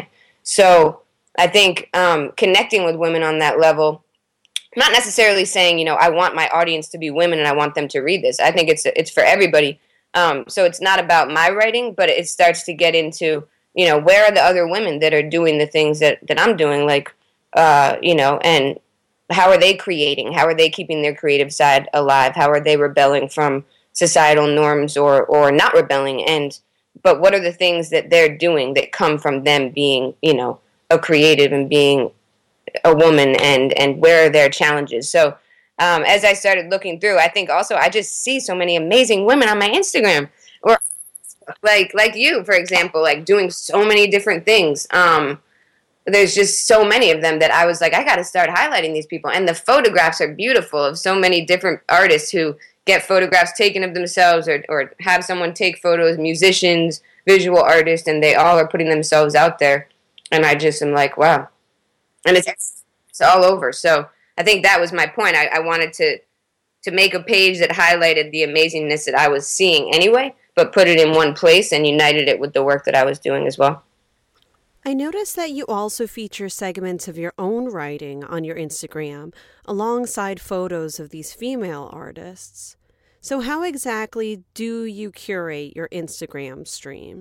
So I think um, connecting with women on that level, not necessarily saying, you know, I want my audience to be women and I want them to read this. I think it's it's for everybody. Um, so it's not about my writing, but it starts to get into, you know, where are the other women that are doing the things that, that I'm doing, like, uh, you know, and how are they creating? How are they keeping their creative side alive? How are they rebelling from societal norms or, or not rebelling? And but what are the things that they're doing that come from them being, you know, a creative and being a woman, and, and where are their challenges? So um, as I started looking through, I think also I just see so many amazing women on my Instagram, or like like you, for example, like doing so many different things. Um, there's just so many of them that I was like, I got to start highlighting these people. And the photographs are beautiful of so many different artists who get photographs taken of themselves, or, or have someone take photos, musicians, visual artists, and they all are putting themselves out there. And I just am like, wow. And it's, it's all over. So I think that was my point. I, I wanted to to make a page that highlighted the amazingness that I was seeing anyway, but put it in one place and united it with the work that I was doing as well. I noticed that you also feature segments of your own writing on your Instagram alongside photos of these female artists. So how exactly do you curate your Instagram stream?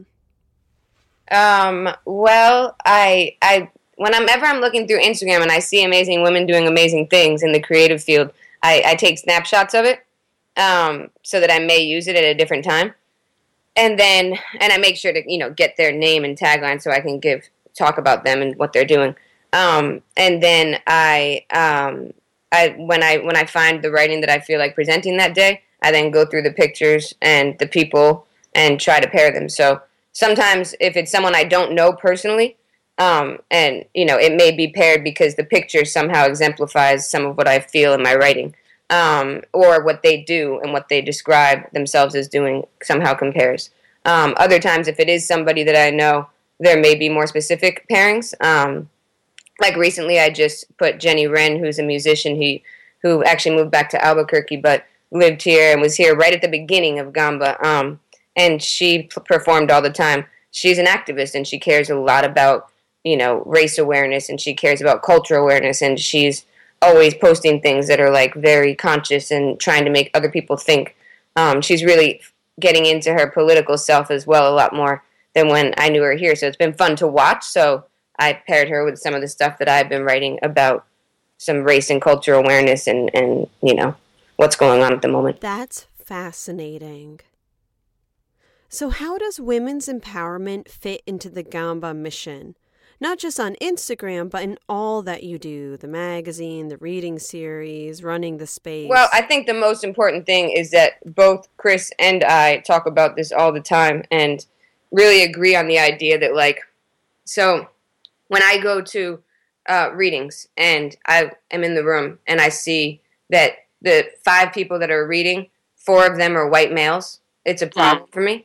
Um, well, I, I, whenever I'm looking through Instagram and I see amazing women doing amazing things in the creative field, I, I take snapshots of it, um, so that I may use it at a different time. And then, and I make sure to, you know, get their name and tagline so I can give, talk about them and what they're doing. Um, and then I, um, I, when I, when I find the writing that I feel like presenting that day, I then go through the pictures and the people and try to pair them. So sometimes if it's someone I don't know personally, um, and, you know, it may be paired because the picture somehow exemplifies some of what I feel in my writing, um, or what they do and what they describe themselves as doing somehow compares. Um, other times, if it is somebody that I know, there may be more specific pairings. Um, like recently, I just put Jenny Wren, who's a musician he, who actually moved back to Albuquerque, but lived here and was here right at the beginning of Gamba, um, and she p- performed all the time. She's an activist, and she cares a lot about, you know, race awareness, and she cares about cultural awareness, and she's always posting things that are, like, very conscious and trying to make other people think. Um, she's really getting into her political self as well a lot more than when I knew her here, so it's been fun to watch. So I paired her with some of the stuff that I've been writing about some race and cultural awareness and, and you know, what's going on at the moment. That's fascinating. So how does women's empowerment fit into the Gamba mission? Not just on Instagram, but in all that you do, the magazine, the reading series, running the space. Well, I think the most important thing is that both Chris and I talk about this all the time and really agree on the idea that, like, so when I go to uh, readings and I am in the room and I see that the five people that are reading, four of them are white males, it's a problem yeah. for me.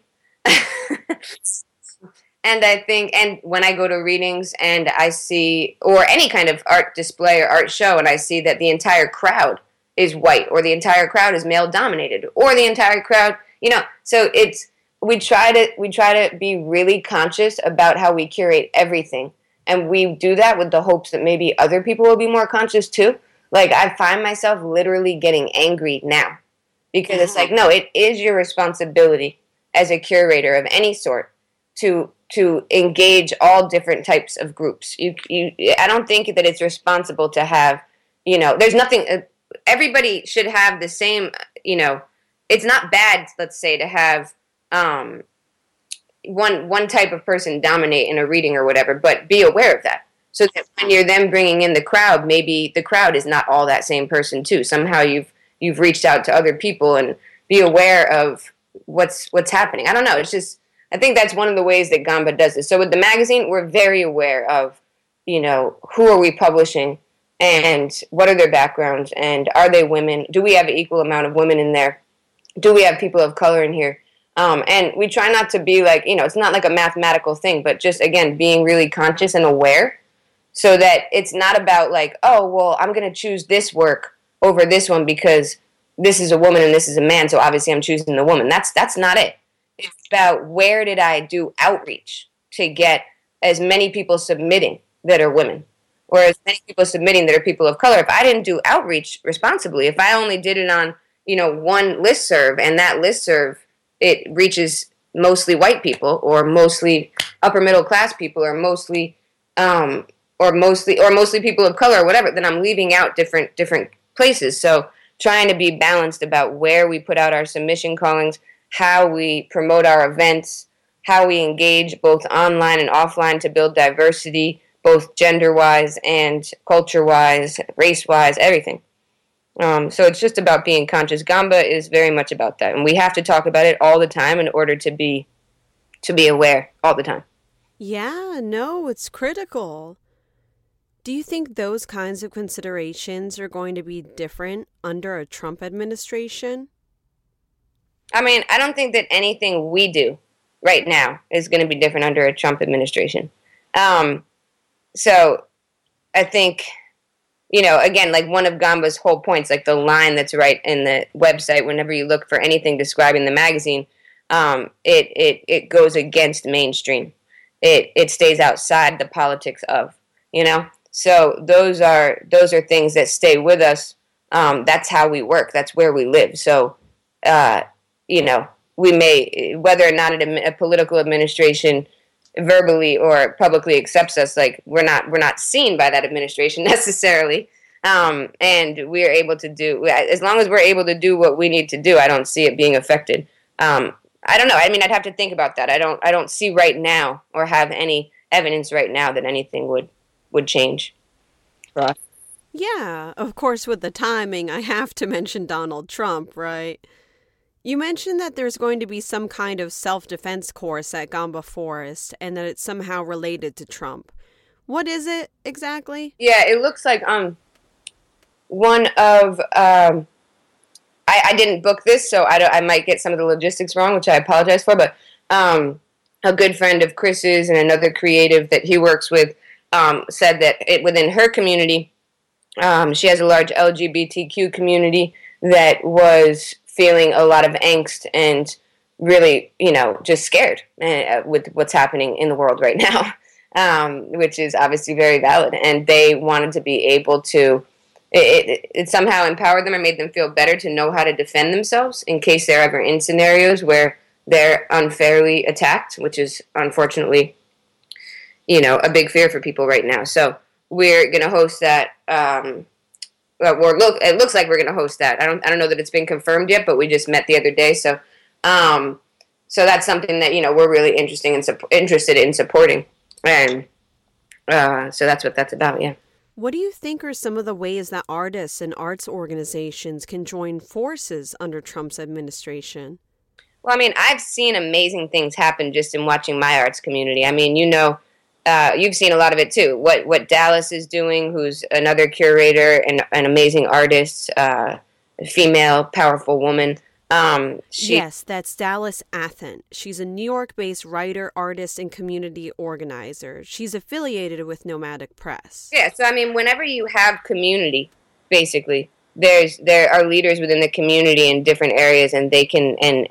And I think, and when I go to readings and I see, or any kind of art display or art show, and I see that the entire crowd is white, or the entire crowd is male dominated, or the entire crowd, you know, so it's, we try to we try to be really conscious about how we curate everything, and we do that with the hopes that maybe other people will be more conscious too. Like, I find myself literally getting angry now because it's like, no, it is your responsibility as a curator of any sort to to engage all different types of groups. You you I don't think that it's responsible to have, you know, there's nothing. Uh, everybody should have the same, you know. It's not bad, let's say, to have um, one one type of person dominate in a reading or whatever, but be aware of that. So that when you're then bringing in the crowd, maybe the crowd is not all that same person too. Somehow you've you've reached out to other people, and be aware of what's what's happening. I don't know. It's just, I think that's one of the ways that Gamba does this. So with the magazine, we're very aware of, you know, who are we publishing and what are their backgrounds and are they women? Do we have an equal amount of women in there? Do we have people of color in here? Um, and we try not to be like, you know, it's not like a mathematical thing, but just, again, being really conscious and aware so that it's not about like, oh, well, I'm going to choose this work over this one because this is a woman and this is a man, so obviously I'm choosing the woman. That's that's not it. It's about where did I do outreach to get as many people submitting that are women or as many people submitting that are people of color. If I didn't do outreach responsibly, if I only did it on, you know, one listserv and that listserv, it reaches mostly white people or mostly upper middle class people or mostly um, or mostly or mostly people of color or whatever, then I'm leaving out different different places. So trying to be balanced about where we put out our submission callings, how we promote our events, how we engage both online and offline to build diversity, both gender-wise and culture-wise, race-wise, everything. Um, so it's just about being conscious. Gamba is very much about that, and we have to talk about it all the time in order to be to be aware all the time. Yeah, no, it's critical. Do you think those kinds of considerations are going to be different under a Trump administration? I mean, I don't think that anything we do right now is going to be different under a Trump administration. Um, so I think, you know, again, like one of Gamba's whole points, like the line that's right in the website, whenever you look for anything describing the magazine, um, it, it, it goes against mainstream. It, it stays outside the politics of, you know? So those are those are things that stay with us. Um, that's how we work. That's where we live. So, uh, you know, we may, whether or not a, a political administration verbally or publicly accepts us, like we're not we're not seen by that administration necessarily. Um, and we are able to do, as long as we're able to do what we need to do, I don't see it being affected. Um, I don't know. I mean, I'd have to think about that. I don't I don't see right now or have any evidence right now that anything would. would change for us. Yeah, of course, with the timing, I have to mention Donald Trump, right? You mentioned that there's going to be some kind of self-defense course at Gamba Forest and that it's somehow related to Trump. What is it exactly? Yeah, it looks like um one of um I, I didn't book this, so I don't, I might get some of the logistics wrong, which I apologize for, but um a good friend of Chris's and another creative that he works with Um, said that it, within her community, um, she has a large L G B T Q community that was feeling a lot of angst and really, you know, just scared uh, with what's happening in the world right now, um, which is obviously very valid. And they wanted to be able to, it, it, it somehow empowered them or made them feel better to know how to defend themselves in case they're ever in scenarios where they're unfairly attacked, which is unfortunately, you know, a big fear for people right now. So we're going to host that. Um, well, we're look, it looks like we're going to host that. I don't, I don't know that it's been confirmed yet, but we just met the other day. So, um, so that's something that, you know, we're really interesting and su- interested in supporting. And uh, so that's what that's about. Yeah. What do you think are some of the ways that artists and arts organizations can join forces under Trump's administration? Well, I mean, I've seen amazing things happen just in watching my arts community. I mean, you know, Uh, you've seen a lot of it too. What what Dallas is doing, who's another curator and an amazing artist, uh, a female, powerful woman. Um, she, yes, that's Dallas Athen. She's a New York-based writer, artist, and community organizer. She's affiliated with Nomadic Press. Yeah, so I mean, whenever you have community, basically, there's there are leaders within the community in different areas, and they can and and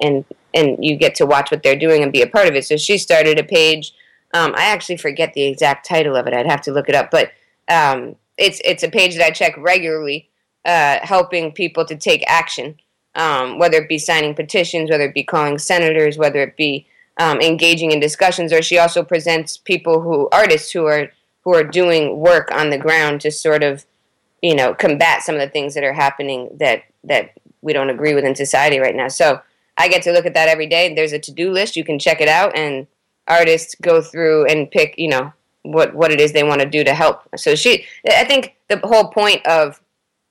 and you get to watch what they're doing and be a part of it. So she started a page. Um, I actually forget the exact title of it. I'd have to look it up. But um, it's it's a page that I check regularly, uh, helping people to take action, um, whether it be signing petitions, whether it be calling senators, whether it be um, engaging in discussions. Or she also presents people who, artists who are who are doing work on the ground to sort of, you know, combat some of the things that are happening that that we don't agree with in society right now. So I get to look at that every day. There's a to-do list. You can check it out, and artists go through and pick, you know, what, what it is they want to do to help. So she, I think the whole point of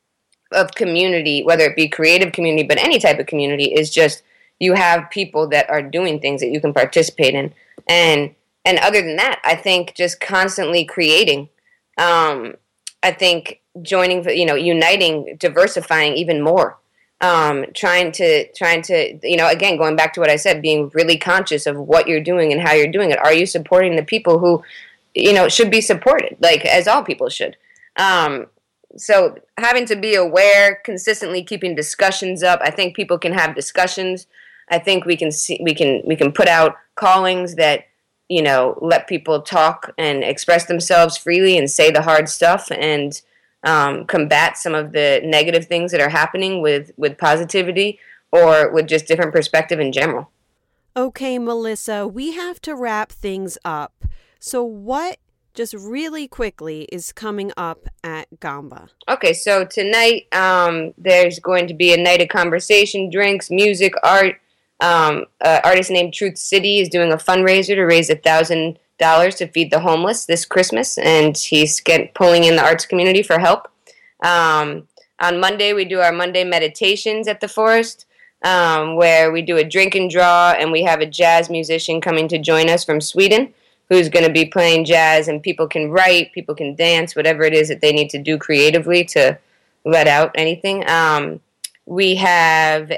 of community, whether it be creative community, but any type of community, is just you have people that are doing things that you can participate in. And and other than that, I think just constantly creating. Um, I think joining, you know, uniting, diversifying even more. Um, trying to, trying to, you know, again, going back to what I said, being really conscious of what you're doing and how you're doing it. Are you supporting the people who, you know, should be supported, like, as all people should? Um, so having to be aware, consistently keeping discussions up. I think people can have discussions. I think we can see, we can, we can put out callings that, you know, let people talk and express themselves freely and say the hard stuff, and Um, combat some of the negative things that are happening with, with positivity or with just different perspective in general. Okay, Melissa, we have to wrap things up. So what, just really quickly, is coming up at Gamba? Okay, so tonight um, there's going to be a night of conversation, drinks, music, art. Um, an artist named Truth City is doing a fundraiser to raise a thousand dollars to feed the homeless this Christmas, and he's get, pulling in the arts community for help. Um, on Monday, we do our Monday meditations at the Forest, um, where we do a drink and draw, and we have a jazz musician coming to join us from Sweden, who's going to be playing jazz, and people can write, people can dance, whatever it is that they need to do creatively to let out anything. Um, we have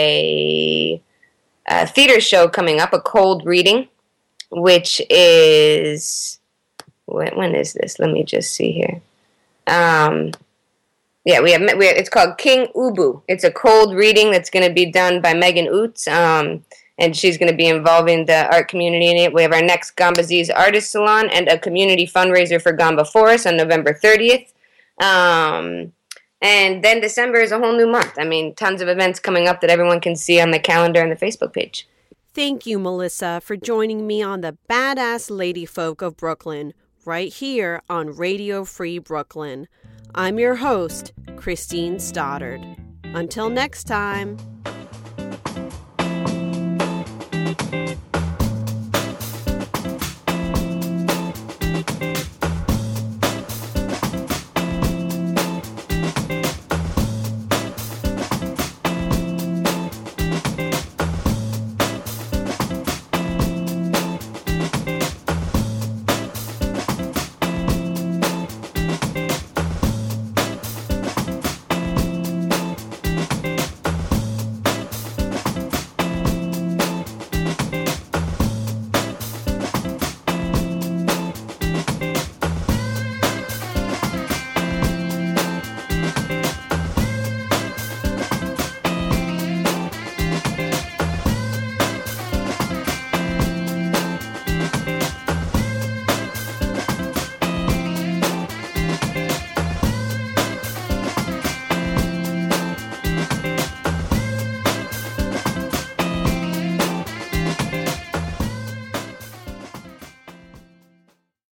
a, a theater show coming up, a cold reading, which is, when, when is this? Let me just see here. Um, yeah, we have, we have, it's called King Ubu. It's a cold reading that's going to be done by Megan Oots, um, and she's going to be involving the art community in it. We have our next Gambaziz Artist Salon and a community fundraiser for Gamba Forest on November thirtieth. Um, and then December is a whole new month. I mean, tons of events coming up that everyone can see on the calendar and the Facebook page. Thank you, Melissa, for joining me on the Badass Lady Folk of Brooklyn, right here on Radio Free Brooklyn. I'm your host, Christine Stoddard. Until next time.